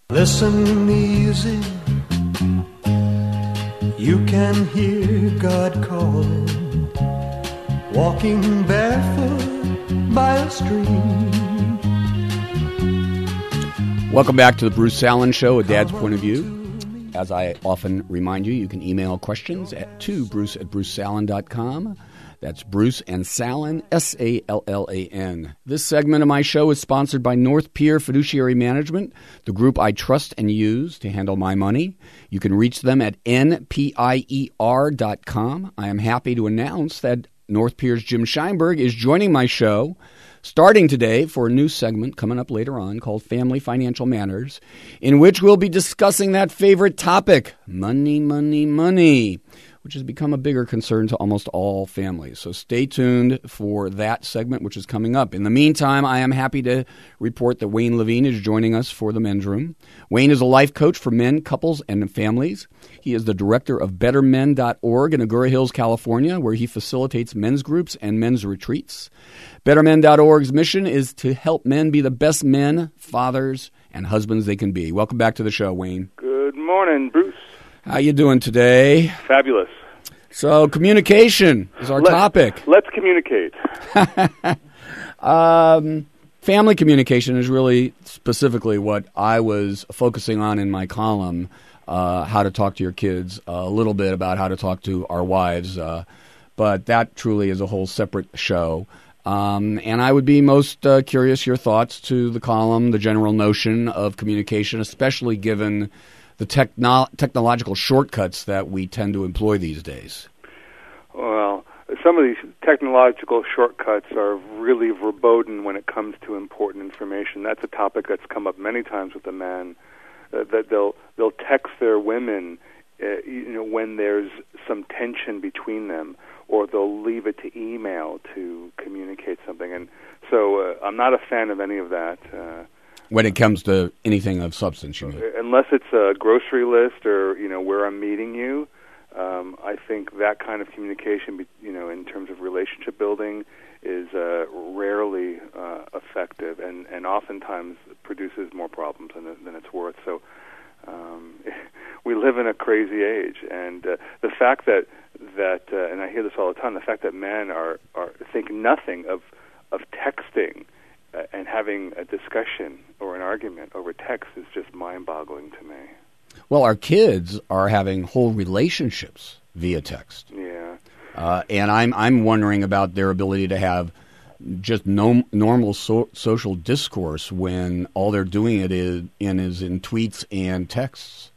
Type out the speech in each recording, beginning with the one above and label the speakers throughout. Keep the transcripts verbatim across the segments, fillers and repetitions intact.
Speaker 1: Listen easy, you can hear God calling, walking barefoot by a stream.
Speaker 2: Welcome back to the Bruce Salen Show, A Dad's Point of View. As I often remind you, you can email questions at, to bruce at bruce salen dot com. That's Bruce and Salen, S A L L A N. This segment of my show is sponsored by North Pier Fiduciary Management, the group I trust and use to handle my money. You can reach them at N P I E R dot com. I am happy to announce that North Pier's Jim Scheinberg is joining my show starting today for a new segment coming up later on called Family Financial Matters, in which we'll be discussing that favorite topic, money, money, money, which has become a bigger concern to almost all families. So stay tuned for that segment, which is coming up. In the meantime, I am happy to report that Wayne Levine is joining us for the Men's Room. Wayne is a life coach for men, couples, and families. He is the director of better men dot org in Agoura Hills, California, where he facilitates men's groups and men's retreats. better men dot org's mission is to help men be the best men, fathers, and husbands they can be. Welcome back to the show, Wayne.
Speaker 3: Good morning, Bruce.
Speaker 2: How you doing today?
Speaker 3: Fabulous.
Speaker 2: So communication is our
Speaker 3: let's,
Speaker 2: topic.
Speaker 3: Let's communicate.
Speaker 2: um, family communication is really specifically what I was focusing on in my column, uh, how to talk to your kids, uh, a little bit about how to talk to our wives, uh, but that truly is a whole separate show. Um, and I would be most uh, curious your thoughts to the column, the general notion of communication, especially given the techno- technological shortcuts that we tend to employ these days.
Speaker 3: Well, some of these technological shortcuts are really verboten when it comes to important information. That's a topic that's come up many times with the men, uh, that they'll they'll text their women, uh, you know, when there's some tension between them, or they'll leave it to email to communicate something. And so uh, I'm not a fan of any of that. Uh,
Speaker 2: When it comes to anything of substance, you mean?
Speaker 3: Unless it's a grocery list or, you know, where I'm meeting you, um, I think that kind of communication, you know, in terms of relationship building is uh, rarely uh, effective and, and oftentimes produces more problems than, than it's worth. So um, we live in a crazy age. And uh, the fact that, that uh, and I hear this all the time, the fact that men are, are think nothing of, of texting and having a discussion or an argument over text is just mind-boggling to me.
Speaker 2: Well, our kids are having whole relationships via text.
Speaker 3: Yeah.
Speaker 2: Uh, and I'm I'm wondering about their ability to have just no, normal so, social discourse when all they're doing it is in is in tweets and texts.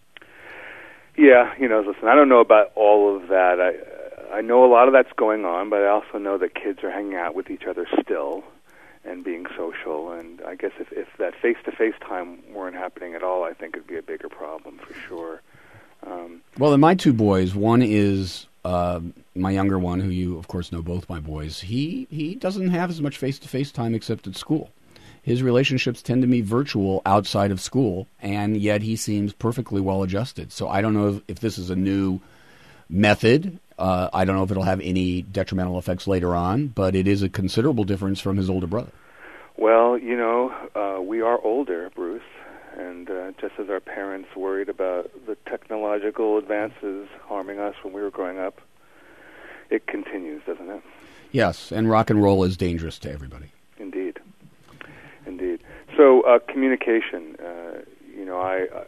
Speaker 3: Yeah, you know, listen, I don't know about all of that. I I know a lot of that's going on, but I also know that kids are hanging out with each other still and being social, and I guess if, if that face-to-face time weren't happening at all, I think it would be a bigger problem for sure. Um,
Speaker 2: well, in my two boys, one is uh, my younger one, who you, of course, know both my boys. He he doesn't have as much face-to-face time except at school. His relationships tend to be virtual outside of school, and yet he seems perfectly well-adjusted. So I don't know if, if this is a new method. Uh, I don't know if it'll have any detrimental effects later on, but it is a considerable difference from his older brother.
Speaker 3: Well, you know, uh, we are older, Bruce, and uh, just as our parents worried about the technological advances harming us when we were growing up, it continues, doesn't it?
Speaker 2: Yes, and rock and roll is dangerous to everybody.
Speaker 3: Indeed. Indeed. So uh, communication, uh, you know, I uh,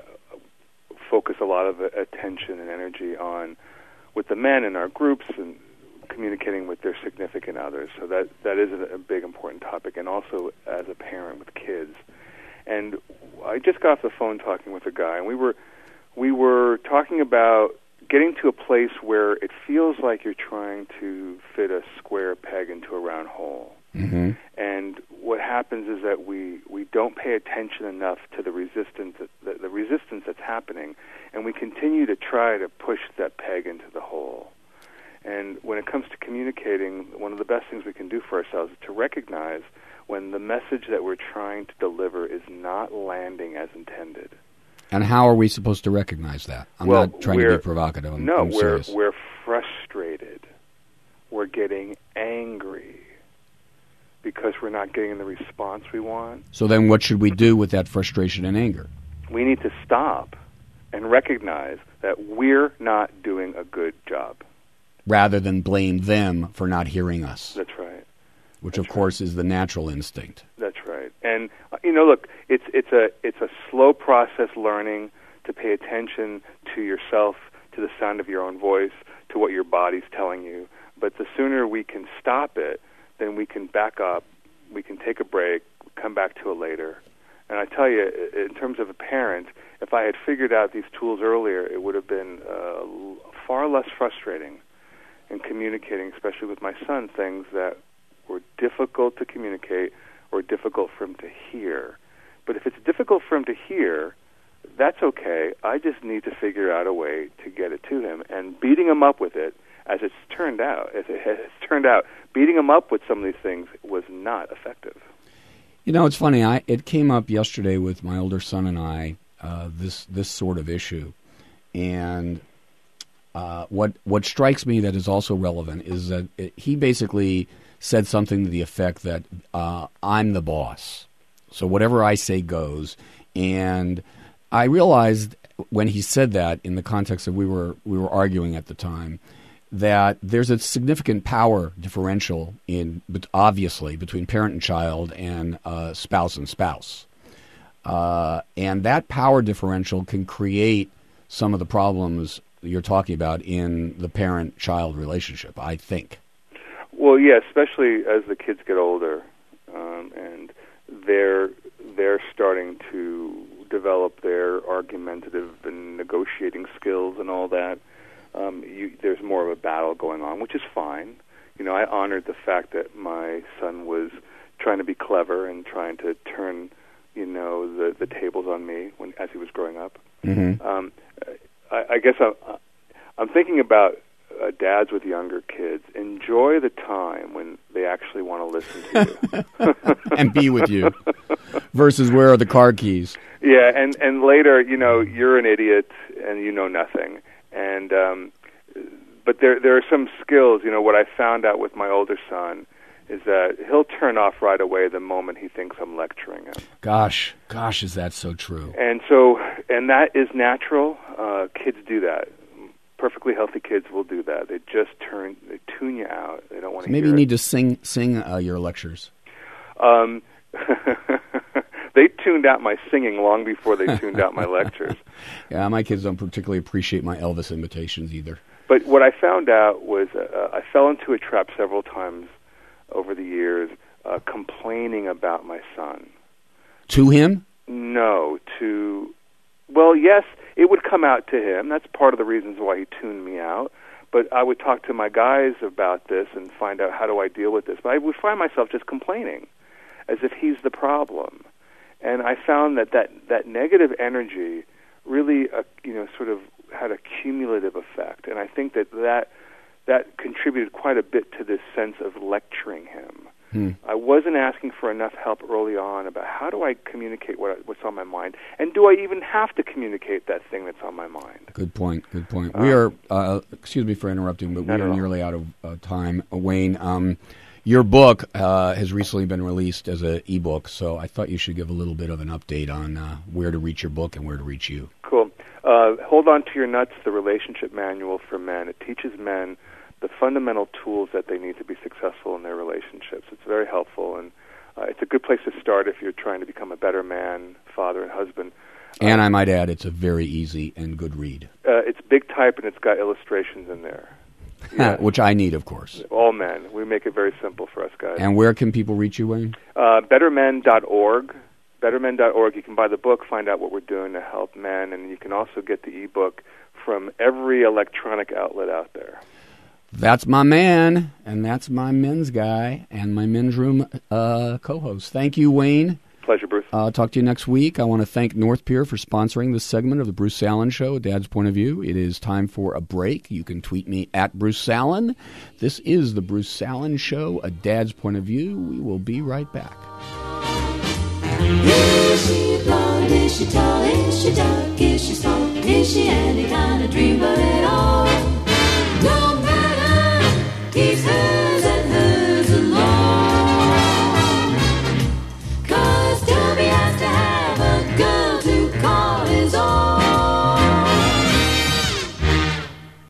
Speaker 3: focus a lot of attention and energy on with the men in our groups and communicating with their significant others. So that that is a, a big important topic, and also as a parent with kids. And I just got off the phone talking with a guy, and we were we were talking about getting to a place where it feels like you're trying to fit a square peg into a round hole.
Speaker 2: Mm-hmm.
Speaker 3: And what happens is that we, we don't pay attention enough to the resistance that, the, the resistance that's happening, and we continue to try to push that peg into the hole. And when it comes to communicating, one of the best things we can do for ourselves is to recognize when the message that we're trying to deliver is not landing as intended.
Speaker 2: And how are we supposed to recognize that? I'm
Speaker 3: well,
Speaker 2: not trying to be provocative. I'm,
Speaker 3: no,
Speaker 2: I'm
Speaker 3: we're
Speaker 2: serious.
Speaker 3: we're frustrated. We're getting angry because we're not getting the response we want.
Speaker 2: So then what should we do with that frustration and anger?
Speaker 3: we need to stop and recognize that we're not doing a good job.
Speaker 2: Rather than blame them for not hearing us.
Speaker 3: That's right.
Speaker 2: Which,
Speaker 3: That's
Speaker 2: of course,
Speaker 3: right.
Speaker 2: is the natural instinct.
Speaker 3: That's right. And, uh, you know, look, it's it's a it's a slow process learning to pay attention to yourself, to the sound of your own voice, to what your body's telling you. But the sooner we can stop it, then we can back up, we can take a break, come back to it later. And I tell you, in terms of a parent, if I had figured out these tools earlier, it would have been uh, far less frustrating in communicating, especially with my son, things that were difficult to communicate or difficult for him to hear. But if it's difficult for him to hear, that's okay. I just need to figure out a way to get it to him. And beating him up with it, as it's turned out, as it has turned out, beating him up with some of these things was not effective.
Speaker 2: You know, it's funny. I it came up yesterday with my older son and I, uh, this this sort of issue. And uh, what what strikes me that is also relevant is that it, he basically said something to the effect that uh, I'm the boss. So whatever I say goes. And I realized when he said that in the context that we were we were arguing at the time, that there's a significant power differential in, but obviously, between parent and child and uh, spouse and spouse. Uh, and that power differential can create some of the problems you're talking about in the parent-child relationship, I think.
Speaker 3: Well, yeah, especially as the kids get older, um, and they're they're starting to develop their argumentative and negotiating skills and all that. Um, you, there's more of a battle going on, which is fine. You know, I honored the fact that my son was trying to be clever and trying to turn, you know, the, the tables on me when as he was growing up.
Speaker 2: Mm-hmm.
Speaker 3: Um, I, I guess I'm, I'm thinking about uh, dads with younger kids. Enjoy the time when they actually want to listen to you.
Speaker 2: And be with you versus where are the car keys?
Speaker 3: Yeah, and, and later, you know, you're an idiot and you know nothing. And um, but there there are some skills. You know, what I found out with my older son is that he'll turn off right away the moment he thinks I'm lecturing him.
Speaker 2: Gosh, gosh, is that so true?
Speaker 3: And so, and that is natural. Uh, kids do that. Perfectly healthy kids will do that. They just turn, they tune you out. They don't want to.
Speaker 2: Maybe
Speaker 3: hear
Speaker 2: you need
Speaker 3: it.
Speaker 2: to sing sing uh, your lectures.
Speaker 3: Um, they tuned out my singing long before they tuned out my lectures.
Speaker 2: Yeah, my kids don't particularly appreciate my Elvis imitations either.
Speaker 3: But what I found out was uh, I fell into a trap several times over the years, uh, complaining about my son.
Speaker 2: To him?
Speaker 3: No, to, well, yes, it would come out to him. That's part of the reasons why he tuned me out. But I would talk to my guys about this and find out how do I deal with this. But I would find myself just complaining as if he's the problem. And I found that that, that negative energy really, uh, you know, sort of had a cumulative effect. And I think that, that that contributed quite a bit to this sense of lecturing him. Hmm. I wasn't asking for enough help early on about how do I communicate what, what's on my mind, and do I even have to communicate that thing that's on my mind?
Speaker 2: Good point, good point.
Speaker 3: Um,
Speaker 2: we are, uh, excuse me for interrupting, but we are nearly out of uh, time. Uh, Wayne, um, your book uh, has recently been released as an ebook, so I thought you should give a little bit of an update on uh, where to reach your book and where to reach you.
Speaker 3: Cool. Uh, Hold On to Your Nuts, the relationship manual for men. It teaches men the fundamental tools that they need to be successful in their relationships. It's very helpful, and uh, it's a good place to start if you're trying to become a better man, father, and husband.
Speaker 2: And
Speaker 3: uh,
Speaker 2: I might add, it's a very easy and good read.
Speaker 3: Uh, it's big type, and it's got illustrations in there.
Speaker 2: Yeah. Which I need, of course.
Speaker 3: All men. We make it very simple for us guys.
Speaker 2: And where can people reach you, Wayne?
Speaker 3: Uh, better men dot org. better men dot org. You can buy the book, find out what we're doing to help men, and you can also get the ebook from every electronic outlet out there.
Speaker 2: That's my man, and that's my men's guy, and my men's room uh, co-host. Thank you, Wayne.
Speaker 3: Pleasure, Bruce.
Speaker 2: Uh, talk to you next week. I want to thank North Pier for sponsoring this segment of the Bruce Salen Show, Dad's Point of View. It is time for a break. You can tweet me at Bruce Salen. This is the Bruce Salen Show, a Dad's Point of View. We will be right back.
Speaker 4: Is she blonde? Is she tall?